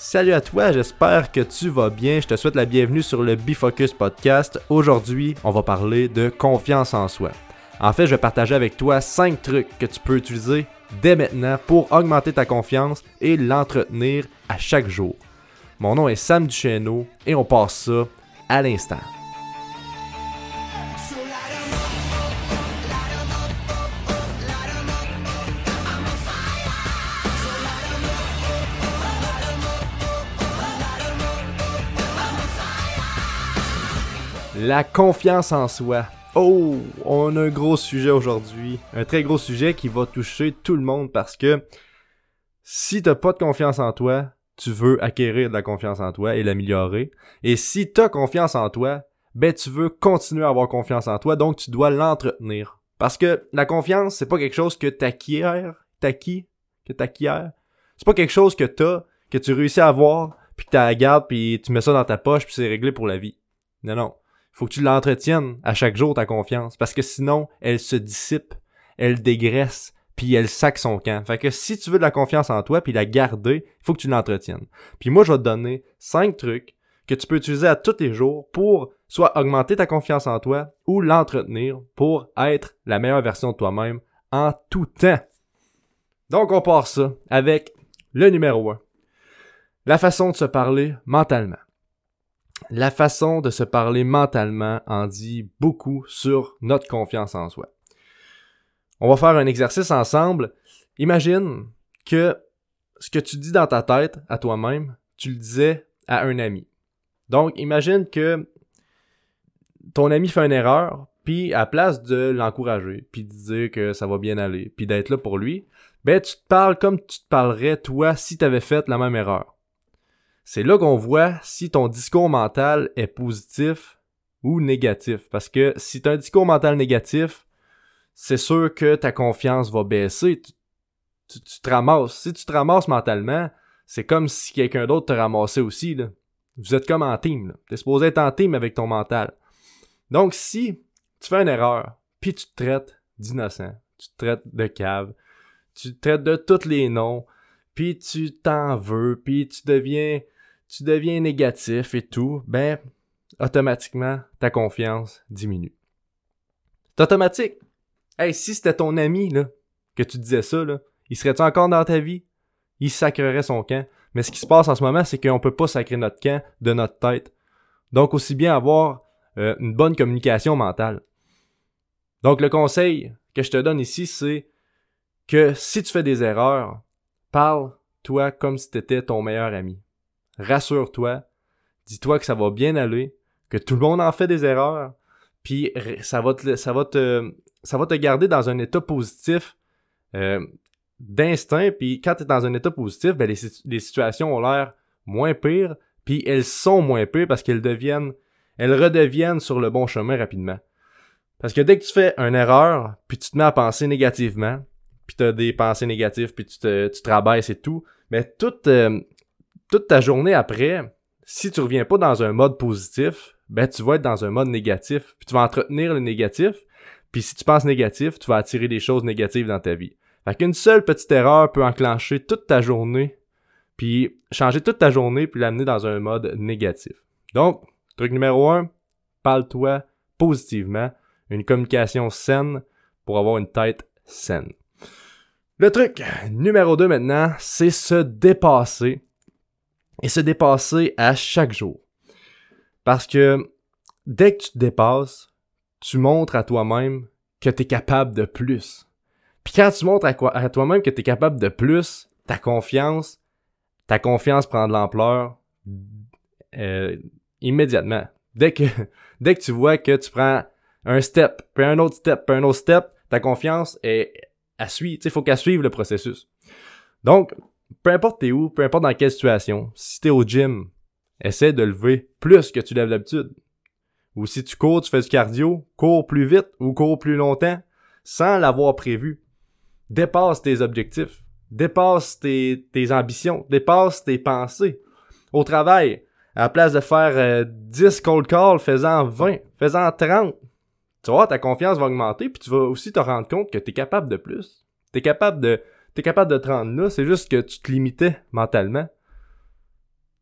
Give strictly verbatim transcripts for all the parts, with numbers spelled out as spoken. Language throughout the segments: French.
Salut à toi, j'espère que tu vas bien. Je te souhaite la bienvenue sur le Bifocus Podcast. Aujourd'hui, on va parler de confiance en soi. En fait, je vais partager avec toi cinq trucs que tu peux utiliser dès maintenant pour augmenter ta confiance et l'entretenir à chaque jour. Mon nom est Sam Duchesneau et on passe ça à l'instant. La confiance en soi. Oh, on a un gros sujet aujourd'hui. Un très gros sujet qui va toucher tout le monde parce que si t'as pas de confiance en toi, tu veux acquérir de la confiance en toi et l'améliorer. Et si t'as confiance en toi, ben tu veux continuer à avoir confiance en toi, donc tu dois l'entretenir. Parce que la confiance, c'est pas quelque chose que t'acquiers, t'acquis, que t'acquiers. C'est pas quelque chose que t'as, que tu réussis à avoir, puis que tu la gardes, puis tu mets ça dans ta poche, puis c'est réglé pour la vie. Non, non. Faut que tu l'entretiennes à chaque jour, ta confiance, parce que sinon, elle se dissipe, elle dégraisse, puis elle sac son camp. Fait que si tu veux de la confiance en toi, puis la garder, il faut que tu l'entretiennes. Puis moi, je vais te donner cinq trucs que tu peux utiliser à tous les jours pour soit augmenter ta confiance en toi ou l'entretenir pour être la meilleure version de toi-même en tout temps. Donc, on part ça avec le numéro un. La façon de se parler mentalement. La façon de se parler mentalement en dit beaucoup sur notre confiance en soi. On va faire un exercice ensemble. Imagine que ce que tu dis dans ta tête à toi-même, tu le disais à un ami. Donc, imagine que ton ami fait une erreur, puis à place de l'encourager, puis de dire que ça va bien aller, puis d'être là pour lui, ben tu te parles comme tu te parlerais toi si tu avais fait la même erreur. C'est là qu'on voit si ton discours mental est positif ou négatif. Parce que si tu as un discours mental négatif, c'est sûr que ta confiance va baisser. Tu, tu, tu te ramasses. Si tu te ramasses mentalement, c'est comme si quelqu'un d'autre te ramassait aussi, là. Vous êtes comme en team, là. T'es supposé être en team avec ton mental. Donc, si tu fais une erreur, puis tu te traites d'innocent, tu te traites de cave, tu te traites de tous les noms, puis tu t'en veux, puis tu deviens... tu deviens négatif et tout, ben, automatiquement, ta confiance diminue. C'est automatique. Hey, si c'était ton ami, là, que tu disais ça, là, il serait-tu encore dans ta vie? Il sacrerait son camp. Mais ce qui se passe en ce moment, c'est qu'on peut pas sacrer notre camp de notre tête. Donc, aussi bien avoir euh, une bonne communication mentale. Donc, le conseil que je te donne ici, c'est que si tu fais des erreurs, parle-toi comme si t'étais ton meilleur ami. Rassure-toi, dis-toi que ça va bien aller, que tout le monde en fait des erreurs, puis ça va te, ça va te, ça va te garder dans un état positif euh, d'instinct, puis quand tu es dans un état positif, ben les, les situations ont l'air moins pires, puis elles sont moins pires parce qu'elles deviennent, elles redeviennent sur le bon chemin rapidement. Parce que dès que tu fais une erreur, puis tu te mets à penser négativement, puis tu as des pensées négatives, puis tu te, tu te rabaisses et tout, mais toute... Euh, toute ta journée après, si tu reviens pas dans un mode positif, ben tu vas être dans un mode négatif, puis tu vas entretenir le négatif, puis si tu penses négatif, tu vas attirer des choses négatives dans ta vie. Fait qu'une seule petite erreur peut enclencher toute ta journée, puis changer toute ta journée, puis l'amener dans un mode négatif. Donc, truc numéro un, parle-toi positivement, une communication saine pour avoir une tête saine. Le truc numéro deux maintenant, c'est se dépasser. Et se dépasser à chaque jour. Parce que dès que tu te dépasses, tu montres à toi-même que tu es capable de plus. Puis quand tu montres à, quoi, à toi-même que tu es capable de plus, ta confiance, ta confiance prend de l'ampleur euh, immédiatement. Dès que, dès que tu vois que tu prends un step, puis un autre step, puis un autre step, ta confiance est à suivre. Il faut qu'elle suive le processus. Donc, peu importe t'es où, peu importe dans quelle situation, si t'es au gym, essaie de lever plus que tu lèves d'habitude. Ou si tu cours, tu fais du cardio, cours plus vite ou cours plus longtemps, sans l'avoir prévu. Dépasse tes objectifs, dépasse tes, tes ambitions, dépasse tes pensées. Au travail, à la place de faire euh, dix cold calls, fais-en vingt, fais-en trente. Tu vois, ta confiance va augmenter, puis tu vas aussi te rendre compte que t'es capable de plus. T'es capable de... T'es capable de te rendre là, c'est juste que tu te limitais mentalement.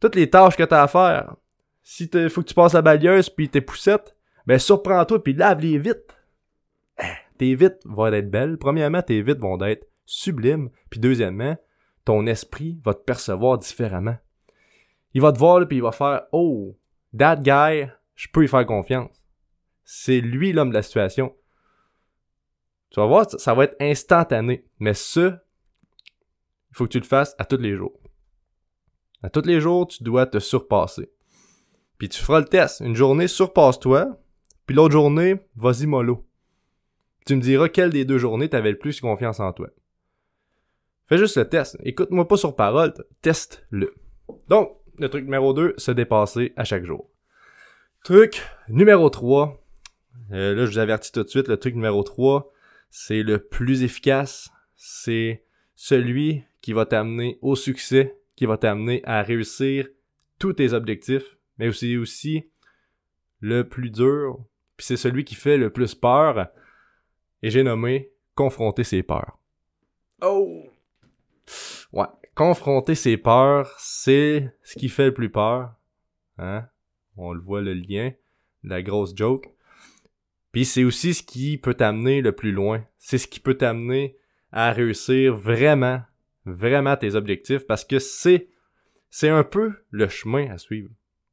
toutes les tâches que t'as à faire. Si il faut que tu passes la balayeuse puis tes poussettes, ben surprends-toi puis lave-les vite. Tes vitres vont être belles. Premièrement, tes vitres vont être sublimes. Puis deuxièmement, ton esprit va te percevoir différemment. Il va te voir là, puis il va faire « Oh, that guy, je peux y faire confiance. » C'est lui l'homme de la situation. Tu vas voir, ça va être instantané. Mais ça, il faut que tu le fasses à tous les jours. À tous les jours, tu dois te surpasser. Puis tu feras le test. Une journée, surpasse-toi. Puis l'autre journée, vas-y mollo. Tu me diras quelle des deux journées t'avais le plus confiance en toi. Fais juste le test. Écoute-moi pas sur parole, teste-le. Donc, le truc numéro deux, se dépasser à chaque jour. Truc numéro trois, euh, là je vous avertis tout de suite, le truc numéro trois, c'est le plus efficace, c'est celui qui va t'amener au succès, qui va t'amener à réussir tous tes objectifs, mais aussi aussi le plus dur, puis c'est celui qui fait le plus peur, et j'ai nommé confronter ses peurs. Oh! Ouais, confronter ses peurs, c'est ce qui fait le plus peur. Hein? On le voit, le lien, la grosse joke. Puis c'est aussi ce qui peut t'amener le plus loin. C'est ce qui peut t'amener à réussir vraiment, vraiment tes objectifs, parce que c'est, c'est un peu le chemin à suivre.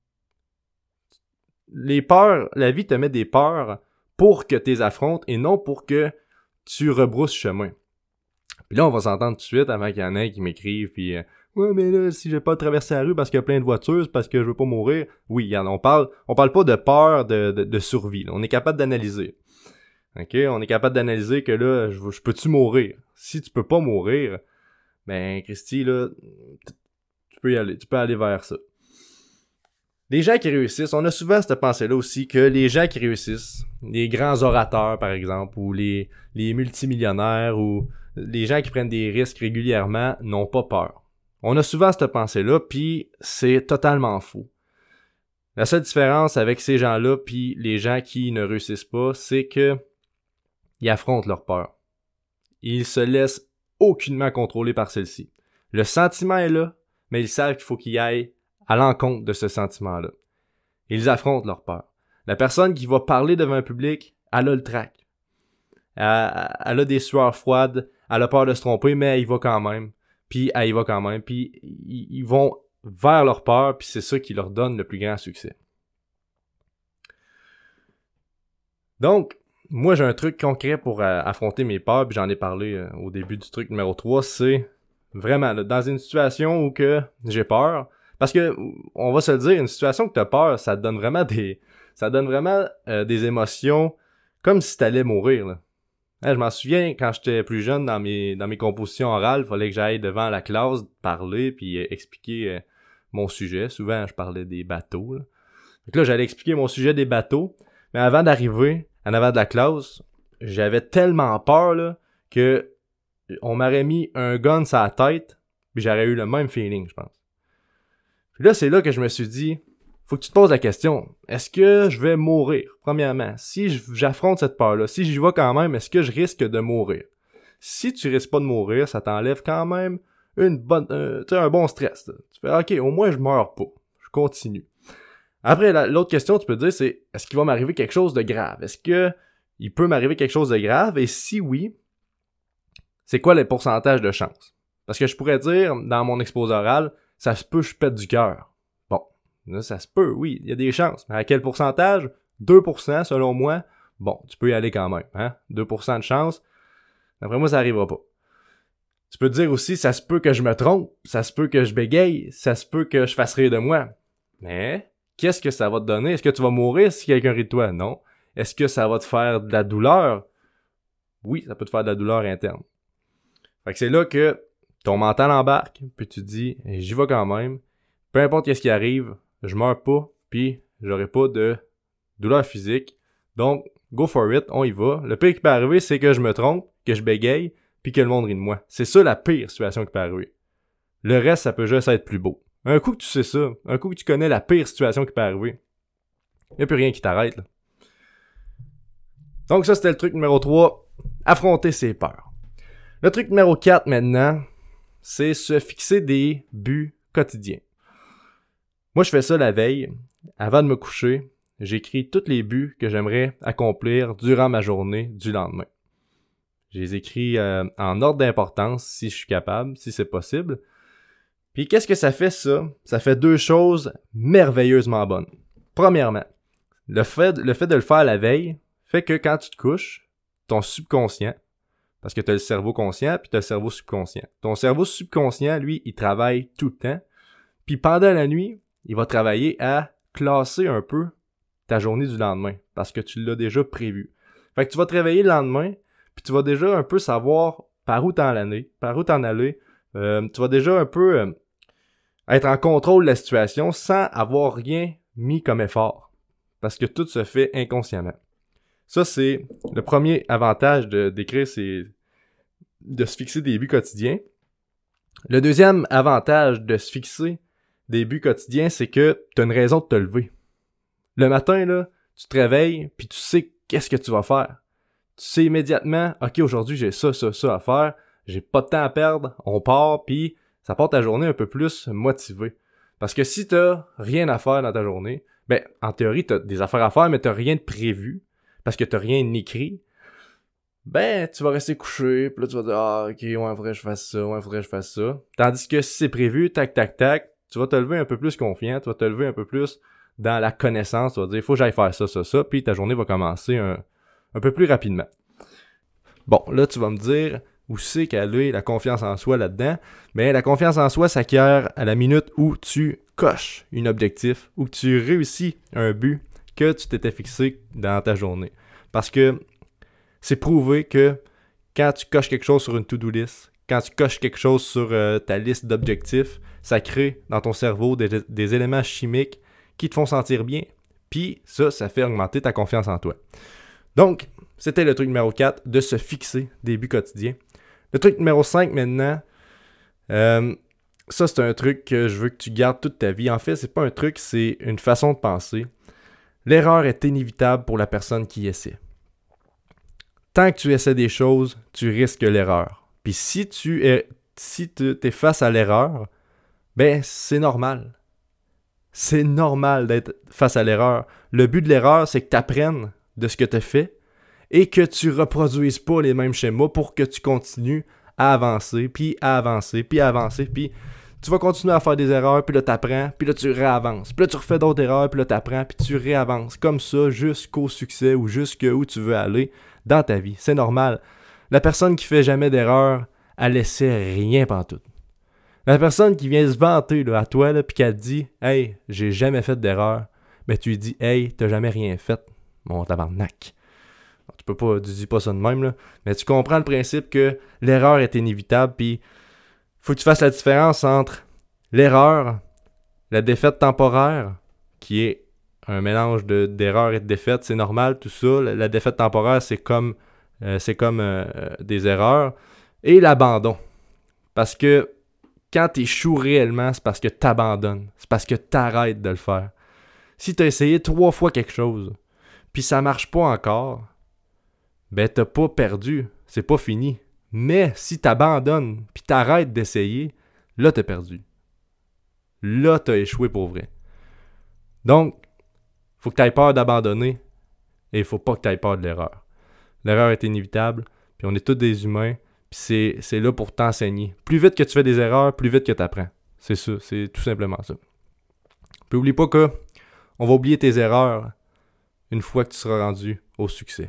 Les peurs, la vie te met des peurs pour que tu les affrontes et non pour que tu rebrousses chemin. Puis là, on va s'entendre tout de suite avant qu'il y en ait qui m'écrivent, puis euh, ouais, mais là, si j'ai pas traversé la rue parce qu'il y a plein de voitures, c'est parce que je veux pas mourir. Oui, regarde, on parle, on parle pas de peur de, de, de survie. Là. On est capable d'analyser. OK? On est capable d'analyser que là, je, je peux-tu mourir? Si tu peux pas mourir, ben, Christy, là, tu peux y aller, tu peux aller vers ça. Les gens qui réussissent, on a souvent cette pensée-là aussi que les gens qui réussissent, les grands orateurs, par exemple, ou les, les multimillionnaires, ou les gens qui prennent des risques régulièrement, n'ont pas peur. On a souvent cette pensée-là, puis c'est totalement faux. La seule différence avec ces gens-là puis les gens qui ne réussissent pas, c'est que ils affrontent leur peur. Ils se laissent aucunement contrôler par celle-ci. Le sentiment est là, mais ils savent qu'il faut qu'ils aillent à l'encontre de ce sentiment-là. Ils affrontent leur peur. La personne qui va parler devant un public, elle a le trac. Elle, elle a des sueurs froides, elle a peur de se tromper, mais elle y va quand même. Puis elle y va quand même. Puis ils vont vers leur peur, puis c'est ça qui leur donne le plus grand succès. Donc, moi j'ai un truc concret pour euh, affronter mes peurs, puis j'en ai parlé euh, au début du truc numéro trois, c'est vraiment là, dans une situation où que j'ai peur, parce que on va se le dire, une situation que t'as peur, ça te donne vraiment des ça te donne vraiment euh, des émotions comme si t'allais mourir là. Hein, je m'en souviens quand j'étais plus jeune dans mes dans mes compositions orales, fallait que j'aille devant la classe parler puis euh, expliquer euh, mon sujet. Souvent je parlais des bateaux. Là. Donc là j'allais expliquer mon sujet des bateaux, mais avant d'arriver en avant de la classe, j'avais tellement peur là que on m'aurait mis un gun sur la tête, puis j'aurais eu le même feeling, je pense. Puis là, c'est là que je me suis dit, faut que tu te poses la question, est-ce que je vais mourir, premièrement? Si j'affronte cette peur-là, si j'y vais quand même, est-ce que je risque de mourir? Si tu risques pas de mourir, ça t'enlève quand même une bonne, euh, tu sais, un bon stress. Là. Tu fais, ok, au moins je meurs pas, je continue. Après, la, l'autre question que tu peux te dire, c'est, est-ce qu'il va m'arriver quelque chose de grave? Est-ce que il peut m'arriver quelque chose de grave? Et si oui, c'est quoi les pourcentages de chance? Parce que je pourrais dire, dans mon exposé oral, ça se peut que je pète du cœur. Bon, là, ça se peut, oui, il y a des chances. Mais à quel pourcentage? deux pour cent selon moi. Bon, tu peux y aller quand même, hein? deux pour cent de chance. D'après moi, ça arrivera pas. Tu peux te dire aussi, ça se peut que je me trompe, ça se peut que je bégaye, ça se peut que je fasse rire de moi. Mais, qu'est-ce que ça va te donner? Est-ce que tu vas mourir si quelqu'un rit de toi? Non. Est-ce que ça va te faire de la douleur? Oui, ça peut te faire de la douleur interne. Fait que c'est là que ton mental embarque, puis tu te dis, j'y vais quand même. Peu importe qu'est-ce qui arrive, je meurs pas, puis j'aurai pas de douleur physique. Donc, go for it, on y va. Le pire qui peut arriver, c'est que je me trompe, que je bégaye, puis que le monde rit de moi. C'est ça la pire situation qui peut arriver. Le reste, ça peut juste être plus beau. Un coup que tu sais ça, un coup que tu connais la pire situation qui peut arriver, il n'y a plus rien qui t'arrête. Là. Donc ça, c'était le truc numéro trois, affronter ses peurs. Le truc numéro quatre maintenant, c'est se fixer des buts quotidiens. Moi, je fais ça la veille. Avant de me coucher, j'écris tous les buts que j'aimerais accomplir durant ma journée du lendemain. Je les écris euh, en ordre d'importance si je suis capable, si c'est possible. Puis qu'est-ce que ça fait ça? Ça fait deux choses merveilleusement bonnes. Premièrement, le fait, le fait de le faire la veille fait que quand tu te couches, ton subconscient, parce que tu as le cerveau conscient puis tu as le cerveau subconscient. Ton cerveau subconscient, lui, il travaille tout le temps. Puis pendant la nuit, il va travailler à classer un peu ta journée du lendemain parce que tu l'as déjà prévu. Fait que tu vas te réveiller le lendemain puis tu vas déjà un peu savoir par où t'en aller, par où t'en aller. Euh, tu vas déjà un peu euh, être en contrôle de la situation sans avoir rien mis comme effort parce que tout se fait inconsciemment. Ça, c'est le premier avantage de, d'écrire, c'est de se fixer des buts quotidiens. Le deuxième avantage de se fixer des buts quotidiens, c'est que tu as une raison de te lever. Le matin, là, tu te réveilles, puis tu sais qu'est-ce que tu vas faire. Tu sais immédiatement, OK, aujourd'hui, j'ai ça, ça, ça à faire, j'ai pas de temps à perdre, on part, puis ça part ta journée un peu plus motivée. Parce que si t'as rien à faire dans ta journée, ben, en théorie, t'as des affaires à faire, mais t'as rien de prévu, parce que t'as rien écrit, ben, tu vas rester couché, puis là, tu vas dire, ah, ok, ouais, faudrait que je fasse ça, ouais, faudrait que je fasse ça. Tandis que si c'est prévu, tac, tac, tac, tu vas te lever un peu plus confiant, tu vas te lever un peu plus dans la connaissance, tu vas dire, il faut que j'aille faire ça, ça, ça, puis ta journée va commencer un, un peu plus rapidement. Bon, là, tu vas me dire, où c'est qu'elle est la confiance en soi là-dedans? Ben, la confiance en soi s'acquiert à la minute où tu coches un objectif, où tu réussis un but que tu t'étais fixé dans ta journée. Parce que c'est prouvé que quand tu coches quelque chose sur une to-do list, quand tu coches quelque chose sur euh, ta liste d'objectifs, ça crée dans ton cerveau des, des éléments chimiques qui te font sentir bien. Puis ça, ça fait augmenter ta confiance en toi. Donc, c'était le truc numéro quatre, de se fixer des buts quotidiens. Le truc numéro cinq maintenant, euh, ça c'est un truc que je veux que tu gardes toute ta vie. En fait, c'est pas un truc, c'est une façon de penser. L'erreur est inévitable pour la personne qui essaie. Tant que tu essaies des choses, tu risques l'erreur. Puis si tu es, si tu es face à l'erreur, ben c'est normal. C'est normal d'être face à l'erreur. Le but de l'erreur, c'est que tu apprennes de ce que tu as fait et que tu reproduises pas les mêmes schémas pour que tu continues à avancer, puis à avancer, puis à avancer, puis tu vas continuer à faire des erreurs, puis là tu apprends, puis là tu réavances. Puis là tu refais d'autres erreurs, puis là tu apprends, puis tu réavances. Comme ça jusqu'au succès ou jusqu'où tu veux aller dans ta vie. C'est normal. La personne qui fait jamais d'erreur, elle essaie rien pantoute. La personne qui vient se vanter là, à toi, là, puis qui te dit « Hey, j'ai jamais fait d'erreur », ben tu lui dis « Hey, t'as jamais rien fait, mon tabarnak ». Tu peux pas, tu dis pas ça de même, là, mais tu comprends le principe que l'erreur est inévitable, puis faut que tu fasses la différence entre l'erreur, la défaite temporaire, qui est un mélange de, d'erreur et de défaite, c'est normal, tout ça. La, la défaite temporaire, c'est comme, euh, c'est comme euh, des erreurs. Et l'abandon. Parce que quand tu échoues réellement, c'est parce que tu abandonnes. C'est parce que tu arrêtes de le faire. Si tu as essayé trois fois quelque chose, puis ça marche pas encore, ben t'as pas perdu. C'est pas fini. Mais si tu abandonnes, puis tu arrêtes d'essayer, là, tu as perdu. Là, tu as échoué pour vrai. Donc, faut que tu aies peur d'abandonner et il faut pas que tu aies peur de l'erreur. L'erreur est inévitable, puis on est tous des humains, puis c'est, c'est là pour t'enseigner. Plus vite que tu fais des erreurs, plus vite que tu apprends. C'est ça, c'est tout simplement ça. Puis oublie pas que on va oublier tes erreurs une fois que tu seras rendu au succès.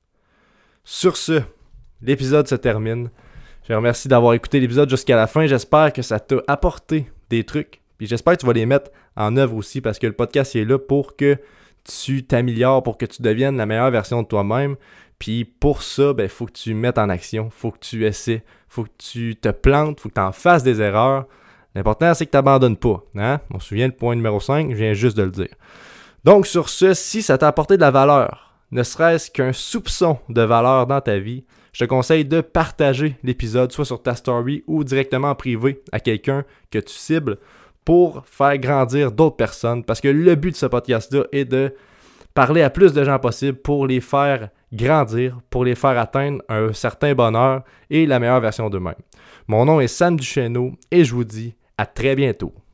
Sur ce, l'épisode se termine. Je te remercie d'avoir écouté l'épisode jusqu'à la fin. J'espère que ça t'a apporté des trucs. Puis j'espère que tu vas les mettre en œuvre aussi parce que le podcast est là pour que tu t'améliores, pour que tu deviennes la meilleure version de toi-même. Puis pour ça, ben, faut que tu mettes en action, faut que tu essaies, faut que tu te plantes, faut que tu en fasses des erreurs. L'important, c'est que tu n'abandonnes pas. Hein? On se souvient, le point numéro cinq, je viens juste de le dire. Donc sur ce, si ça t'a apporté de la valeur, ne serait-ce qu'un soupçon de valeur dans ta vie, je te conseille de partager l'épisode, soit sur ta story ou directement en privé à quelqu'un que tu cibles pour faire grandir d'autres personnes. Parce que le but de ce podcast-là est de parler à plus de gens possible pour les faire grandir, pour les faire atteindre un certain bonheur et la meilleure version d'eux-mêmes. Mon nom est Sam Duchesneau et je vous dis à très bientôt.